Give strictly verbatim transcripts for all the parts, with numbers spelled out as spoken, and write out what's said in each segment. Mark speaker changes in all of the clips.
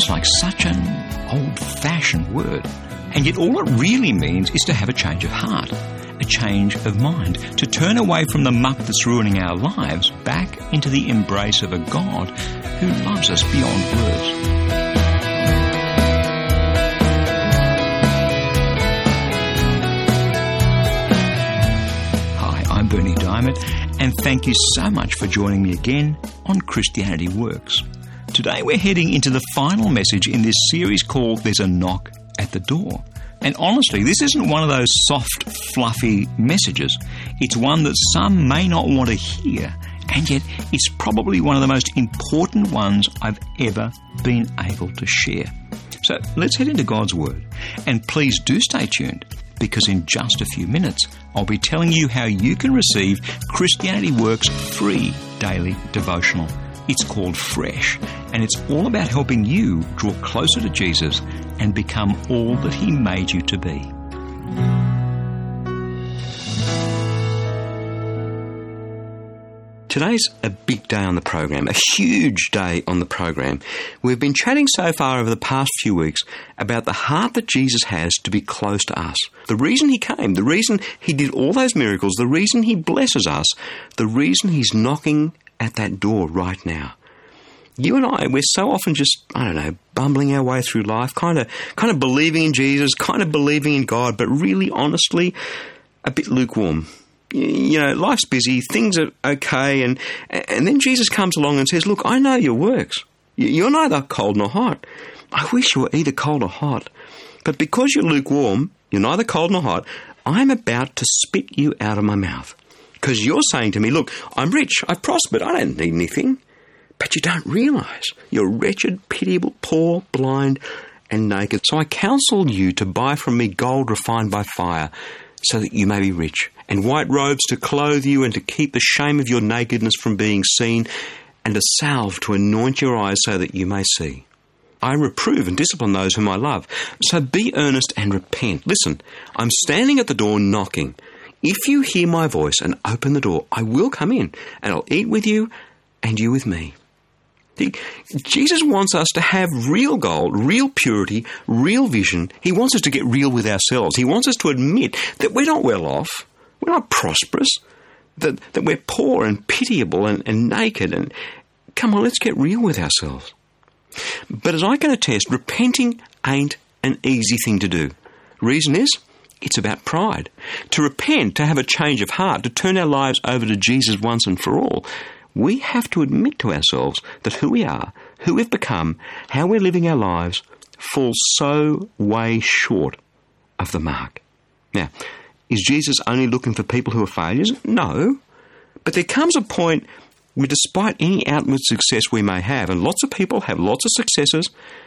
Speaker 1: sounds like such an old-fashioned word. And yet all it really means is to have a change of heart, a change of mind, to turn away from the muck that's ruining our lives back into the embrace of a God who loves us beyond words. Hi, I'm Berni Dymet, and thank you so much for joining me again on Christianity Works. Today we're heading into the final message in this series called There's a Knock at the Door. And honestly, this isn't one of those soft, fluffy messages. It's one that some may not want to hear, and yet it's probably one of the most important ones I've ever been able to share. So let's head into God's Word. And please do stay tuned, because in just a few minutes, I'll be telling you how you can receive Christianity Works' free daily devotional. It's called Fresh, and it's all about helping you draw closer to Jesus and become all that He made you to be.
Speaker 2: Today's a big day on the program, a huge day on the program. We've been chatting so far over the past few weeks about the heart that Jesus has to be close to us. The reason He came, the reason He did all those miracles, the reason He blesses us, the reason He's knocking at that door right now. You and I, we're so often just, I don't know, bumbling our way through life, kind of kind of believing in Jesus, kind of believing in God, but really, honestly, a bit lukewarm. You know, life's busy, things are okay, and and then Jesus comes along and says, look, I know your works. You're neither cold nor hot. I wish you were either cold or hot. But because you're lukewarm, you're neither cold nor hot, I'm about to spit you out of my mouth. Because you're saying to me, look, I'm rich, I've prospered, I don't need anything. But you don't realise you're wretched, pitiable, poor, blind, and naked. So I counsel you to buy from me gold refined by fire, so that you may be rich, and white robes to clothe you and to keep the shame of your nakedness from being seen, and a salve to anoint your eyes so that you may see. I reprove and discipline those whom I love. So be earnest and repent. Listen, I'm standing at the door knocking. If you hear my voice and open the door, I will come in, and I'll eat with you, and you with me. See, Jesus wants us to have real gold, real purity, real vision. He wants us to get real with ourselves. He wants us to admit that we're not well off, we're not prosperous, that, that we're poor and pitiable and, and naked. And come on, let's get real with ourselves. But as I can attest, repenting ain't an easy thing to do. Reason is, it's about pride. To repent, to have a change of heart, to turn our lives over to Jesus once and for all, we have to admit to ourselves that who we are, who we've become, how we're living our lives, falls so way short of the mark. Now, is Jesus only looking for people who are failures? No. But there comes a point where despite any outward success we may have, and lots of people have lots of successes,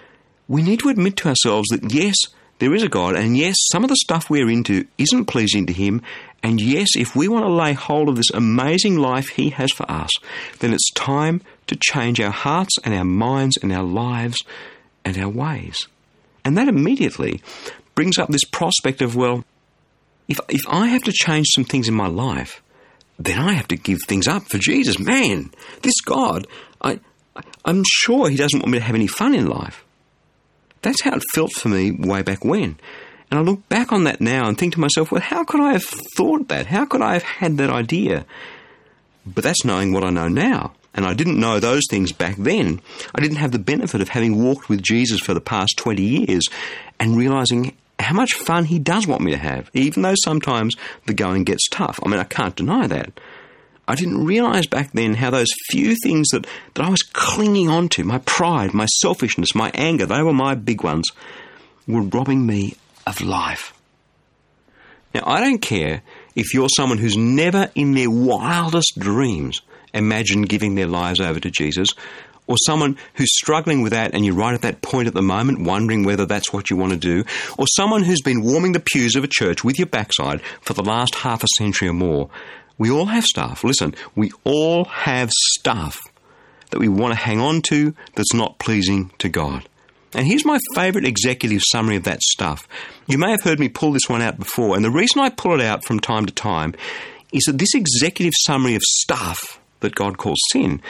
Speaker 2: we need to admit to ourselves that yes, there is a God, and yes, some of the stuff we're into isn't pleasing to Him, and yes, if we want to lay hold of this amazing life He has for us, then it's time to change our hearts and our minds and our lives and our ways. And that immediately brings up this prospect of, well, if if I have to change some things in my life, then I have to give things up for Jesus. Man, this God, I, I'm sure He doesn't want me to have any fun in life. That's how it felt for me way back when. And I look back on that now and think to myself, well, how could I have thought that? How could I have had that idea? But that's knowing what I know now. And I didn't know those things back then. I didn't have the benefit of having walked with Jesus for the past twenty years and realising how much fun He does want me to have, even though sometimes the going gets tough. I mean, I can't deny that. I didn't realise back then how those few things that, that I was clinging on to, my pride, my selfishness, my anger, they were my big ones, were robbing me of life. Now, I don't care if you're someone who's never in their wildest dreams imagined giving their lives over to Jesus, or someone who's struggling with that and you're right at that point at the moment wondering whether that's what you want to do, or someone who's been warming the pews of a church with your backside for the last half a century or more. We all have stuff. Listen, we all have stuff that we want to hang on to that's not pleasing to God. And here's my favourite executive summary of that stuff. You may have heard me pull this one out before, and the reason I pull it out from time to time is that this executive summary of stuff that God calls sin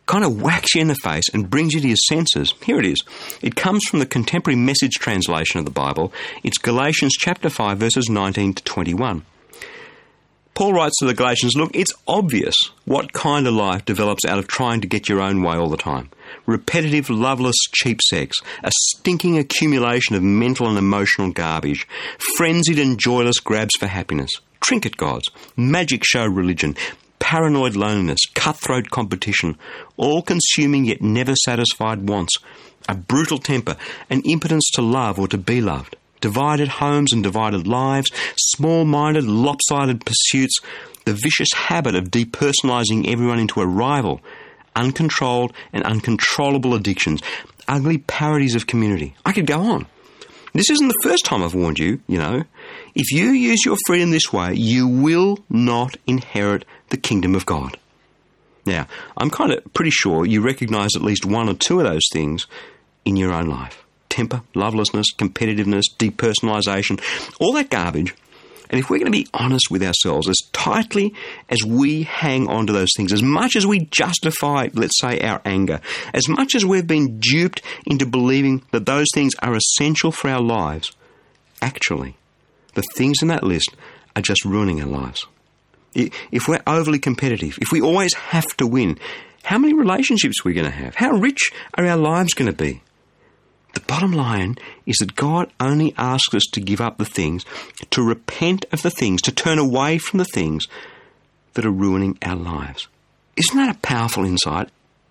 Speaker 2: kind of whacks you in the face and brings you to your senses. Here it is. It comes from the Contemporary Message translation of the Bible. It's Galatians chapter five, verses nineteen to twenty-one. Paul writes to the Galatians, look, it's obvious what kind of life develops out of trying to get your own way all the time. Repetitive, loveless, cheap sex, a stinking accumulation of mental and emotional garbage, frenzied and joyless grabs for happiness, trinket gods, magic show religion, paranoid loneliness, cutthroat competition, all-consuming yet never satisfied wants, a brutal temper, an impotence to love or to be loved, divided homes and divided lives, small-minded, lopsided pursuits, the vicious habit of depersonalising everyone into a rival, uncontrolled and uncontrollable addictions, ugly parodies of community. I could go on. This isn't the first time I've warned you, you know. If you use your freedom this way, you will not inherit the kingdom of God. Now, I'm kind of pretty sure you recognise at least one or two of those things in your own life. Temper, lovelessness, competitiveness, depersonalisation, all that garbage. And if we're going to be honest with ourselves, as tightly as we hang on to those things, as much as we justify, let's say, our anger, as much as we've been duped into believing that those things are essential for our lives, actually, the things in that list are just ruining our lives. If we're overly competitive, if we always have to win, how many relationships are we going to have? How rich are our lives going to be? The bottom line is that God only asks us to give up the things, to repent of the things, to turn away from the things that are ruining our lives. Isn't that a powerful insight?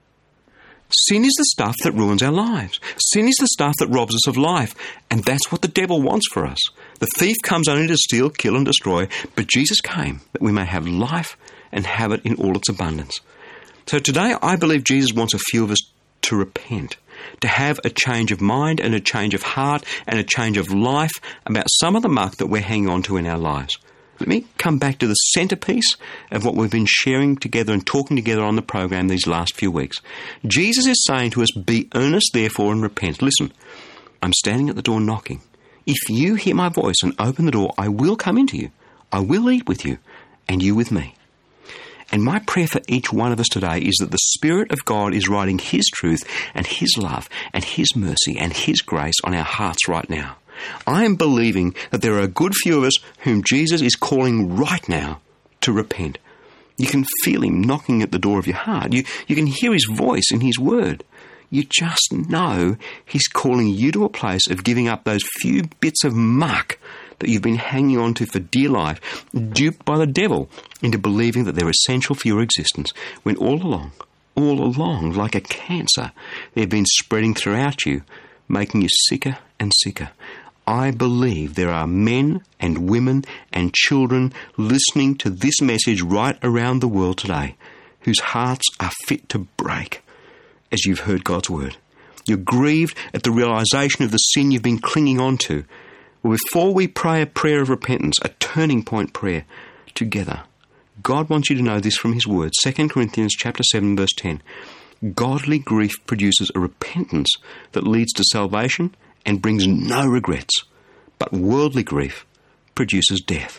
Speaker 2: Sin is the stuff that ruins our lives. Sin is the stuff that robs us of life. And that's what the devil wants for us. The thief comes only to steal, kill and destroy, but Jesus came that we may have life and have it in all its abundance. So today I believe Jesus wants a few of us to repent, to have a change of mind and a change of heart and a change of life about some of the muck that we're hanging on to in our lives. Let me come back to the centrepiece of what we've been sharing together and talking together on the program these last few weeks. Jesus is saying to us, be earnest therefore and repent. Listen, I'm standing at the door knocking. If you hear my voice and open the door, I will come into you. I will eat with you and you with me. And my prayer for each one of us today is that the Spirit of God is writing His truth and His love and His mercy and His grace on our hearts right now. I am believing that there are a good few of us whom Jesus is calling right now to repent. You can feel Him knocking at the door of your heart. You, you can hear His voice in His word. You just know He's calling you to a place of giving up those few bits of muck that you've been hanging on to for dear life, duped by the devil into believing that they're essential for your existence, when all along, all along, like a cancer, they've been spreading throughout you, making you sicker and sicker. I believe there are men and women and children listening to this message right around the world today whose hearts are fit to break as you've heard God's word. You're grieved at the realisation of the sin you've been clinging on to. Well, before we pray a prayer of repentance, a turning point prayer together, God wants you to know this from His word. Second Corinthians chapter seven, verse ten. Godly grief produces a repentance that leads to salvation and brings no regrets, but worldly grief produces death.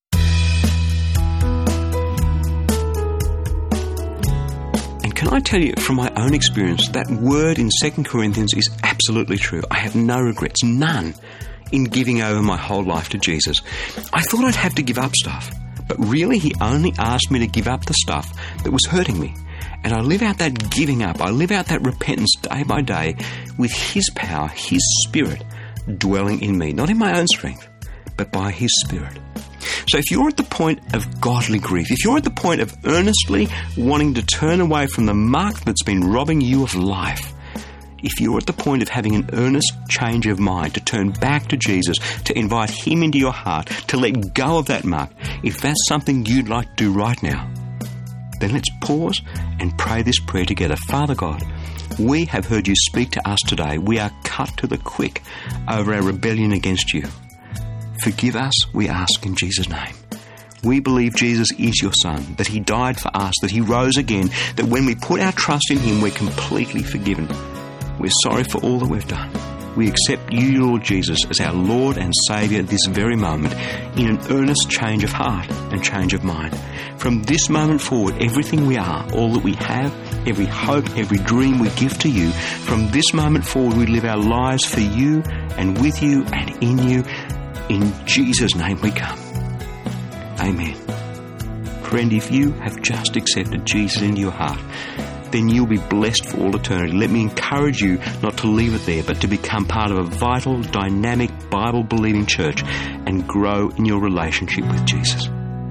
Speaker 2: And can I tell you from my own experience, that word in Second Corinthians is absolutely true. I have no regrets, none, in giving over my whole life to Jesus. I thought I'd have to give up stuff, but really He only asked me to give up the stuff that was hurting me. And I live out that giving up, I live out that repentance day by day with His power, His Spirit dwelling in me, not in my own strength, but by His Spirit. So if you're at the point of godly grief, if you're at the point of earnestly wanting to turn away from the muck that's been robbing you of life, if you're at the point of having an earnest change of mind, to turn back to Jesus, to invite Him into your heart, to let go of that muck, if that's something you'd like to do right now, then let's pause and pray this prayer together. Father God, we have heard You speak to us today. We are cut to the quick over our rebellion against You. Forgive us, we ask in Jesus' name. We believe Jesus is Your Son, that He died for us, that He rose again, that when we put our trust in Him, we're completely forgiven. We're sorry for all that we've done. We accept You, Lord Jesus, as our Lord and Saviour at this very moment, in an earnest change of heart and change of mind. From this moment forward, everything we are, all that we have every hope, every dream we give to you. From this moment forward, we live our lives for you and with you and in you. In Jesus' name we come. Amen. Friend, if you have just accepted Jesus into your heart, then you'll be blessed for all eternity. Let me encourage you not to leave it there, but to become part of a vital, dynamic, Bible-believing church and grow in your relationship with Jesus.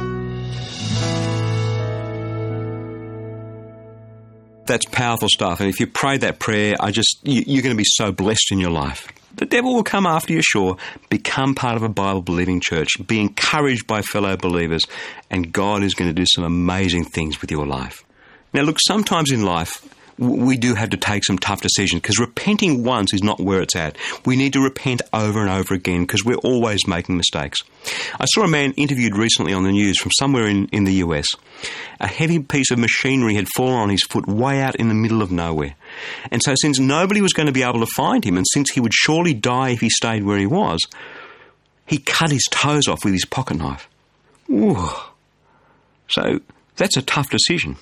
Speaker 2: That's powerful stuff. And if you pray that prayer, I just you, you're going to be so blessed in your life. The devil will come after you, sure. Become part of a Bible-believing church. Be encouraged by fellow believers, and God is going to do some amazing things with your life. Now, look, sometimes in life, we do have to take some tough decisions, because repenting once is not where it's at. We need to repent over and over again, because we're always making mistakes. I saw a man interviewed recently on the news from somewhere in, in the U S. A heavy piece of machinery had fallen on his foot way out in the middle of nowhere. And so since nobody was going to be able to find him, and since he would surely die if he stayed where he was, he cut his toes off with his pocket knife. Ooh. So that's a tough decision.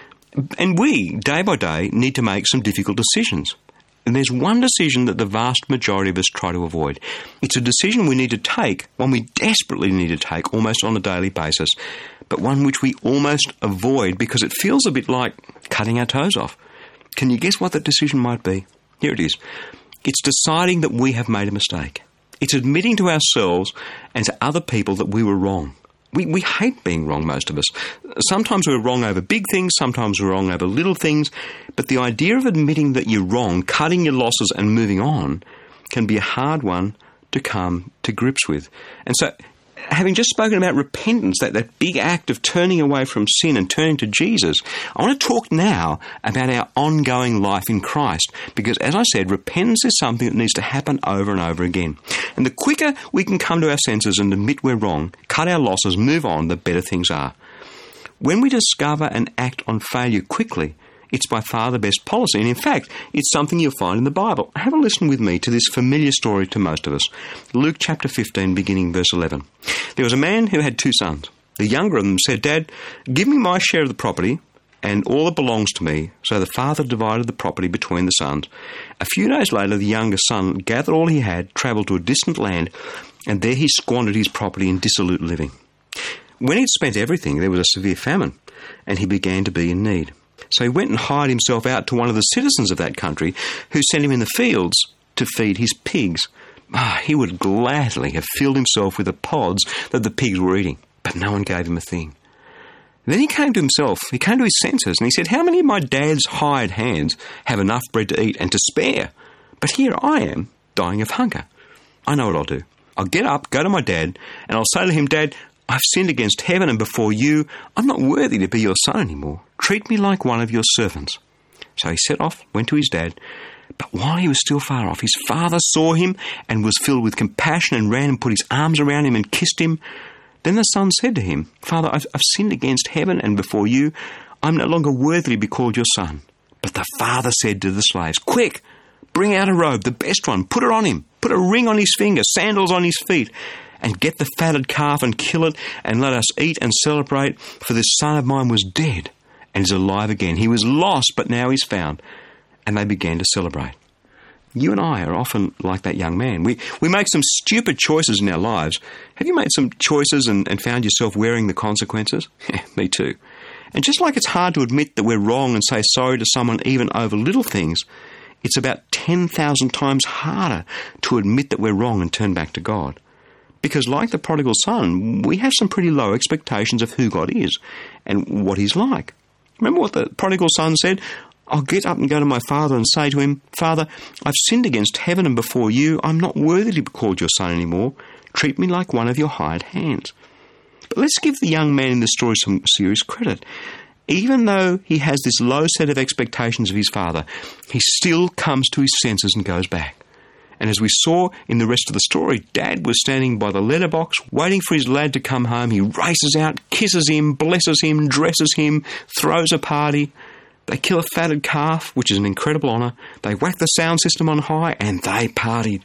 Speaker 2: And we, day by day, need to make some difficult decisions. And there's one decision that the vast majority of us try to avoid. It's a decision we need to take, one we desperately need to take almost on a daily basis, but one which we almost avoid because it feels a bit like cutting our toes off. Can you guess what that decision might be? Here it is. It's deciding that we have made a mistake. It's admitting to ourselves and to other people that we were wrong. We we hate being wrong, most of us. Sometimes we're wrong over big things, sometimes we're wrong over little things, but the idea of admitting that you're wrong, cutting your losses and moving on can be a hard one to come to grips with. And so, having just spoken about repentance, that, that big act of turning away from sin and turning to Jesus, I want to talk now about our ongoing life in Christ, because as I said, repentance is something that needs to happen over and over again. And the quicker we can come to our senses and admit we're wrong, cut our losses, move on, the better things are. When we discover and act on failure quickly, it's by far the best policy. And in fact, it's something you'll find in the Bible. Have a listen with me to this familiar story to most of us. Luke chapter fifteen, beginning verse eleven. There was a man who had two sons. The younger of them said, "Dad, give me my share of the property and all that belongs to me." So the father divided the property between the sons. A few days later, the younger son gathered all he had, travelled to a distant land, and there he squandered his property in dissolute living. When he'd spent everything, there was a severe famine, and he began to be in need. So he went and hired himself out to one of the citizens of that country, who sent him in the fields to feed his pigs. Ah, he would gladly have filled himself with the pods that the pigs were eating, but no one gave him a thing. Then he came to himself, he came to his senses, and he said, "How many of my dad's hired hands have enough bread to eat and to spare? But here I am, dying of hunger. I know what I'll do. I'll get up, go to my dad, and I'll say to him, 'Dad, I've sinned against heaven and before you. I'm not worthy to be your son anymore. Treat me like one of your servants.' So he set off, went to his dad. But while he was still far off, his father saw him and was filled with compassion and ran and put his arms around him and kissed him. Then the son said to him, 'Father, I've, I've sinned against heaven and before you. I'm no longer worthy to be called your son.' But the father said to the slaves, 'Quick, bring out a robe, the best one, put it on him, put a ring on his finger, sandals on his feet, and get the fatted calf and kill it, and let us eat and celebrate, for this son of mine was dead and is alive again. He was lost, but now he's found.' And they began to celebrate." You and I are often like that young man. We we make some stupid choices in our lives. Have you made some choices and, and found yourself wearing the consequences? Yeah, me too. And just like it's hard to admit that we're wrong and say sorry to someone even over little things, it's about ten thousand times harder to admit that we're wrong and turn back to God. Because like the prodigal son, we have some pretty low expectations of who God is and what he's like. Remember what the prodigal son said? "I'll get up and go to my father and say to him, 'Father, I've sinned against heaven and before you. I'm not worthy to be called your son anymore. Treat me like one of your hired hands.'" But let's give the young man in the story some serious credit. Even though he has this low set of expectations of his father, he still comes to his senses and goes back. And as we saw in the rest of the story, Dad was standing by the letterbox, waiting for his lad to come home. He races out, kisses him, blesses him, dresses him, throws a party. They kill a fatted calf, which is an incredible honour. They whack the sound system on high, and they partied.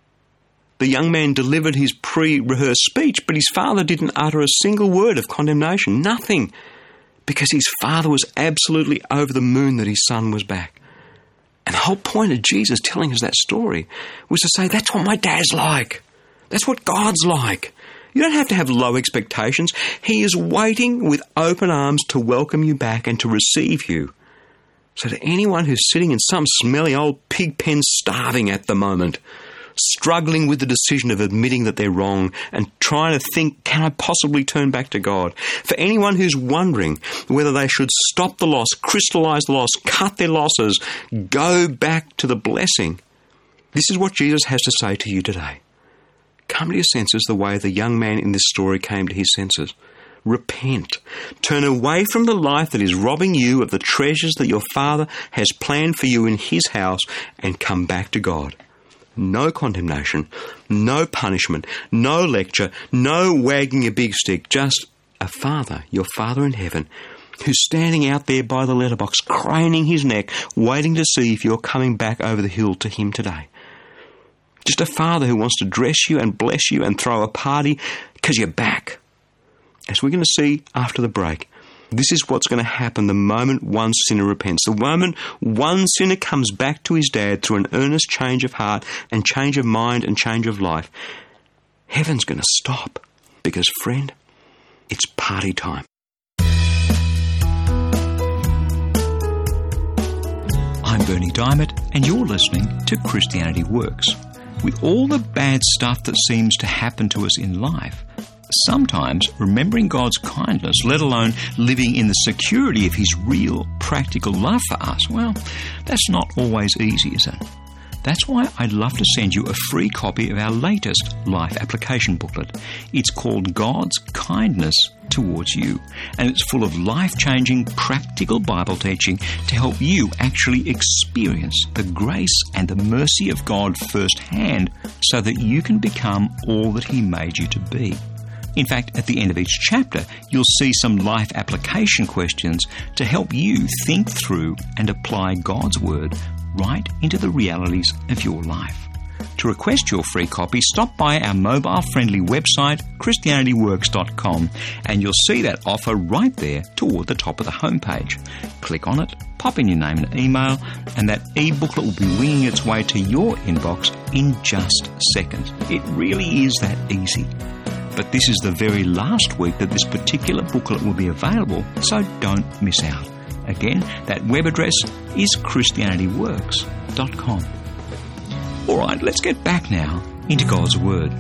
Speaker 2: The young man delivered his pre-rehearsed speech, but his father didn't utter a single word of condemnation. Nothing. because his father was absolutely over the moon that his son was back. And the whole point of Jesus telling us that story was to say, that's what my dad's like. That's what God's like. You don't have to have low expectations. He is waiting with open arms to welcome you back and to receive you. So to anyone who's sitting in some smelly old pig pen starving at the moment, struggling with the decision of admitting that they're wrong and trying to think, can I possibly turn back to God? For anyone who's wondering whether they should stop the loss, crystallise the loss, cut their losses, go back to the blessing, this is what Jesus has to say to you today. Come to your senses the way the young man in this story came to his senses. Repent. Turn away from the life that is robbing you of the treasures that your Father has planned for you in his house and come back to God. No condemnation, no punishment, no lecture, no wagging a big stick, just a Father, your Father in heaven, who's standing out there by the letterbox, craning his neck, waiting to see if you're coming back over the hill to him today. Just a Father who wants to dress you and bless you and throw a party because you're back. As we're going to see after the break, this is what's going to happen the moment one sinner repents. The moment one sinner comes back to his dad through an earnest change of heart and change of mind and change of life. Heaven's going to stop because, friend, it's party time.
Speaker 1: I'm Bernie Diamond, and you're listening to Christianity Works. With all the bad stuff that seems to happen to us in life, sometimes remembering God's kindness, let alone living in the security of his real, practical love for us, well, that's not always easy, is it? That's why I'd love to send you a free copy of our latest life application booklet. It's called God's Kindness Towards You, and it's full of life-changing, practical Bible teaching to help you actually experience the grace and the mercy of God firsthand so that you can become all that he made you to be. In fact, at the end of each chapter, you'll see some life application questions to help you think through and apply God's Word right into the realities of your life. To request your free copy, stop by our mobile-friendly website, Christianity Works dot com, and you'll see that offer right there toward the top of the homepage. Click on it, pop in your name and email, and that e-booklet will be winging its way to your inbox in just seconds. It really is that easy. But this is the very last week that this particular booklet will be available, so don't miss out. Again, that web address is Christianity Works dot com. All right, let's get back now into God's Word.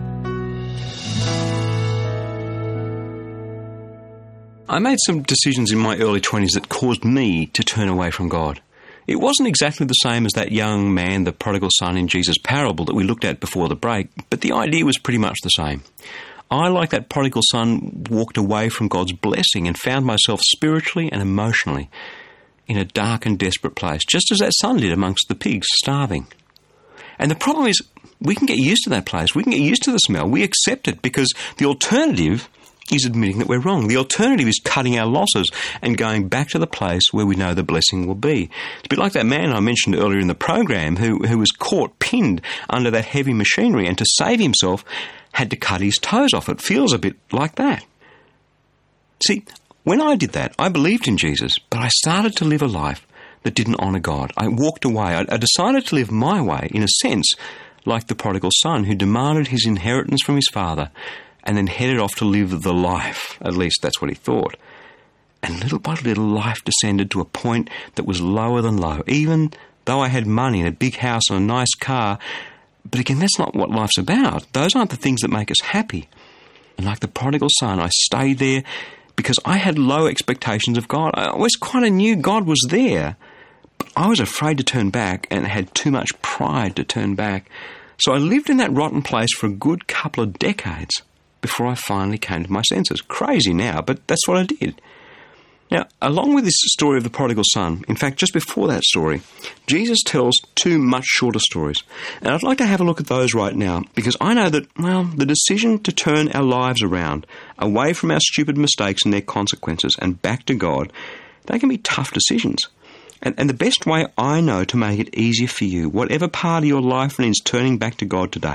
Speaker 2: I made some decisions in my early twenties that caused me to turn away from God. It wasn't exactly the same as that young man, the prodigal son in Jesus' parable that we looked at before the break, but the idea was pretty much the same. I, like that prodigal son, walked away from God's blessing and found myself spiritually and emotionally in a dark and desperate place, just as that son did amongst the pigs, starving. And the problem is, we can get used to that place. We can get used to the smell. We accept it because the alternative is admitting that we're wrong. The alternative is cutting our losses and going back to the place where we know the blessing will be. It's a bit like that man I mentioned earlier in the program who, who was caught, pinned under that heavy machinery, and to save himself had to cut his toes off. It feels a bit like that. See, when I did that, I believed in Jesus, but I started to live a life that didn't honour God. I walked away. I, I decided to live my way, in a sense, like the prodigal son who demanded his inheritance from his father and then headed off to live the life. At least that's what he thought. And little by little, life descended to a point that was lower than low, even though I had money and a big house and a nice car. But again, that's not what life's about. Those aren't the things that make us happy. And like the prodigal son, I stayed there because I had low expectations of God. I always kind of knew God was there, but I was afraid to turn back and had too much pride to turn back. So I lived in that rotten place for a good couple of decades before I finally came to my senses. Crazy now, but that's what I did. Now, along with this story of the prodigal son, in fact, just before that story, Jesus tells two much shorter stories. And I'd like to have a look at those right now, because I know that, well, the decision to turn our lives around, away from our stupid mistakes and their consequences, and back to God, they can be tough decisions. And, and the best way I know to make it easier for you, whatever part of your life needs turning back to God today,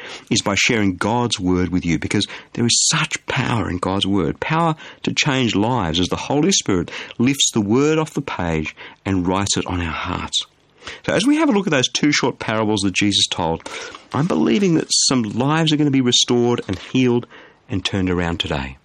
Speaker 2: is by sharing God's Word with you, because there is such power in God's Word, power to change lives as the Holy Spirit lifts the Word off the page and writes it on our hearts. So as we have a look at those two short parables that Jesus told, I'm believing that some lives are going to be restored and healed and turned around today.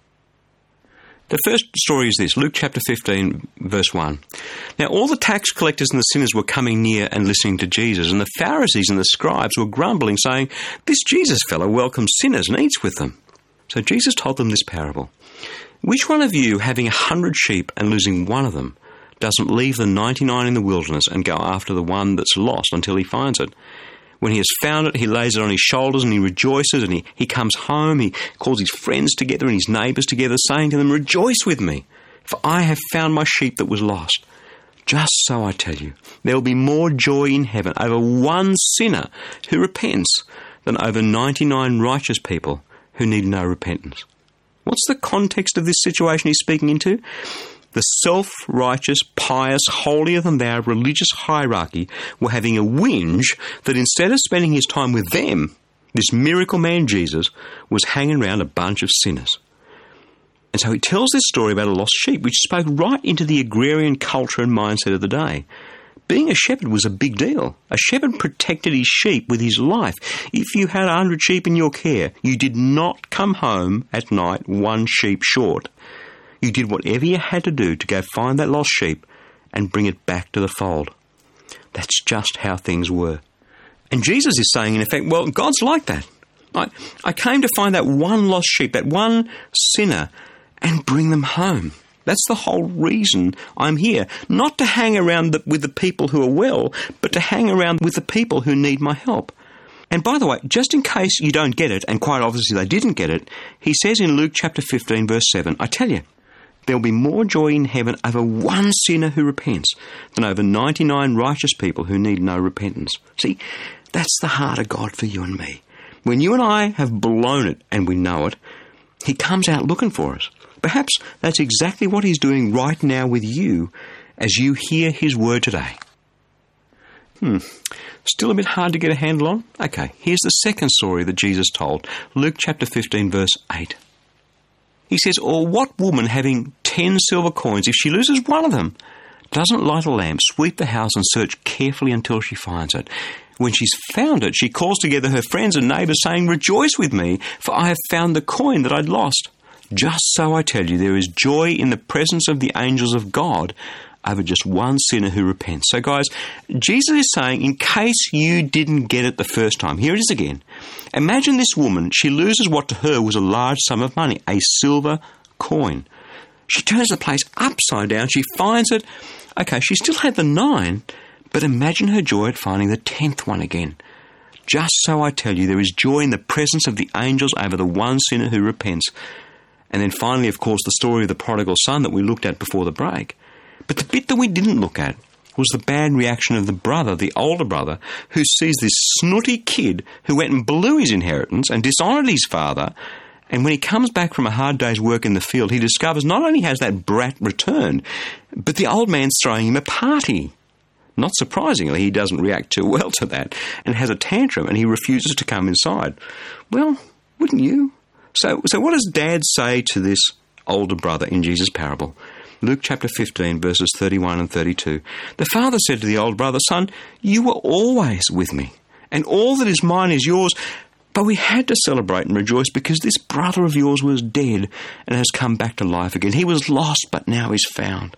Speaker 2: The first story is this, Luke chapter fifteen, verse one. Now all the tax collectors and the sinners were coming near and listening to Jesus, and the Pharisees and the scribes were grumbling, saying, "This Jesus fellow welcomes sinners and eats with them." So Jesus told them this parable. "Which one of you, having a hundred sheep and losing one of them, doesn't leave the ninety-nine in the wilderness and go after the one that's lost until he finds it? When he has found it, he lays it on his shoulders and he rejoices, and he, he comes home, he calls his friends together and his neighbours together, saying to them, 'Rejoice with me, for I have found my sheep that was lost.' Just so I tell you, there will be more joy in heaven over one sinner who repents than over ninety-nine righteous people who need no repentance." What's the context of this situation he's speaking into? The self-righteous, pious, holier-than-thou religious hierarchy were having a whinge that instead of spending his time with them, this miracle man Jesus was hanging around a bunch of sinners. And so he tells this story about a lost sheep, which spoke right into the agrarian culture and mindset of the day. Being a shepherd was a big deal. A shepherd protected his sheep with his life. If you had a hundred sheep in your care, you did not come home at night one sheep short. You did whatever you had to do to go find that lost sheep and bring it back to the fold. That's just how things were. And Jesus is saying, in effect, well, God's like that. I, I came to find that one lost sheep, that one sinner, and bring them home. That's the whole reason I'm here. Not to hang around the, with the people who are well, but to hang around with the people who need my help. And by the way, just in case you don't get it, and quite obviously they didn't get it, he says in Luke chapter fifteen, verse seven, I tell you, there will be more joy in heaven over one sinner who repents than over ninety-nine righteous people who need no repentance. See, that's the heart of God for you and me. When you and I have blown it, and we know it, he comes out looking for us. Perhaps that's exactly what he's doing right now with you as you hear his word today. Hmm, still a bit hard to get a handle on? Okay, here's the second story that Jesus told, Luke chapter fifteen, verse eight. He says, "Or what woman having ten silver coins, if she loses one of them, doesn't light a lamp, sweep the house and search carefully until she finds it? When she's found it, she calls together her friends and neighbours, saying, 'Rejoice with me, for I have found the coin that I'd lost.' Just so I tell you, there is joy in the presence of the angels of God over just one sinner who repents." So guys, Jesus is saying, in case you didn't get it the first time, here it is again. Imagine this woman, she loses what to her was a large sum of money, a silver coin. She turns the place upside down, she finds it. Okay, she still had the nine, but imagine her joy at finding the tenth one again. Just so I tell you, there is joy in the presence of the angels over the one sinner who repents. And then finally, of course, the story of the prodigal son that we looked at before the break. But the bit that we didn't look at was the bad reaction of the brother, the older brother, who sees this snooty kid who went and blew his inheritance and dishonoured his father. And when he comes back from a hard day's work in the field, he discovers not only has that brat returned, but the old man's throwing him a party. Not surprisingly, he doesn't react too well to that and has a tantrum and he refuses to come inside. Well, wouldn't you? So, so what does Dad say to this older brother in Jesus' parable? Luke chapter fifteen, verses thirty-one and thirty-two. The father said to the old brother, "Son, you were always with me, and all that is mine is yours. But we had to celebrate and rejoice because this brother of yours was dead and has come back to life again. He was lost, but now is found."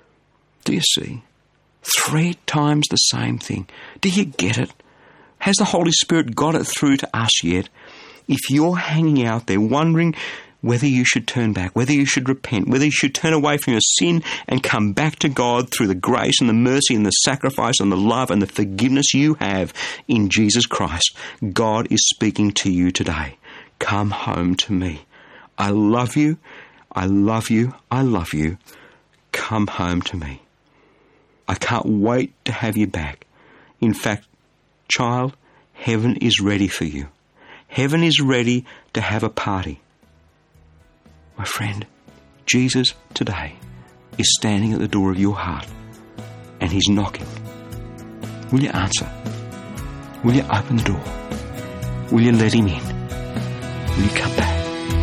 Speaker 2: Do you see? Three times the same thing. Do you get it? Has the Holy Spirit got it through to us yet? If you're hanging out there wondering whether you should turn back, whether you should repent, whether you should turn away from your sin and come back to God through the grace and the mercy and the sacrifice and the love and the forgiveness you have in Jesus Christ, God is speaking to you today. Come home to me. I love you. I love you. I love you. Come home to me. I can't wait to have you back. In fact, child, heaven is ready for you. Heaven is ready to have a party. My friend, Jesus today is standing at the door of your heart and he's knocking. Will you answer? Will you open the door? Will you let him in? Will you come back?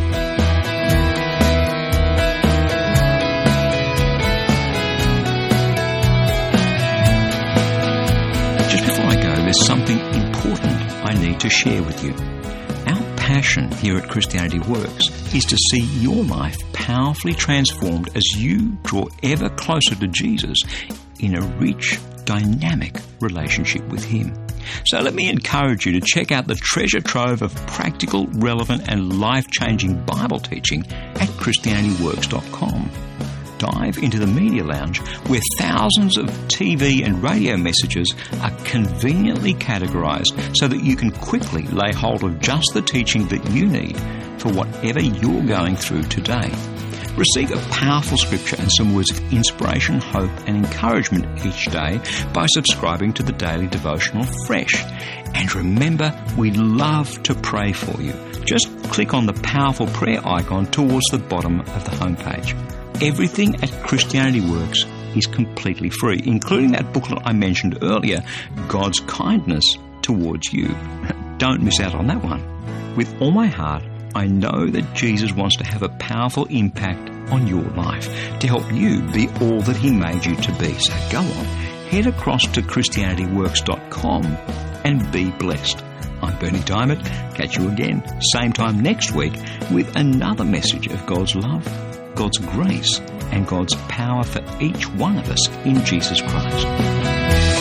Speaker 1: Just before I go, there's something important I need to share with you. Our passion here at Christianity Works is to see your life powerfully transformed as you draw ever closer to Jesus in a rich, dynamic relationship with Him. So let me encourage you to check out the treasure trove of practical, relevant and life-changing Bible teaching at Christianity Works dot com. Dive into the Media Lounge where thousands of T V and radio messages are conveniently categorised so that you can quickly lay hold of just the teaching that you need for whatever you're going through today. Receive a powerful scripture and some words of inspiration, hope and encouragement each day by subscribing to the Daily Devotional Fresh. And remember, we'd love to pray for you. Just click on the powerful prayer icon towards the bottom of the homepage. Everything at Christianity Works is completely free, including that booklet I mentioned earlier, God's Kindness Towards You. Don't miss out on that one. With all my heart, I know that Jesus wants to have a powerful impact on your life to help you be all that He made you to be. So go on, head across to Christianity Works dot com and be blessed. I'm Bernie Diamond. Catch you again, same time next week, with another message of God's love, God's grace, and God's power for each one of us in Jesus Christ.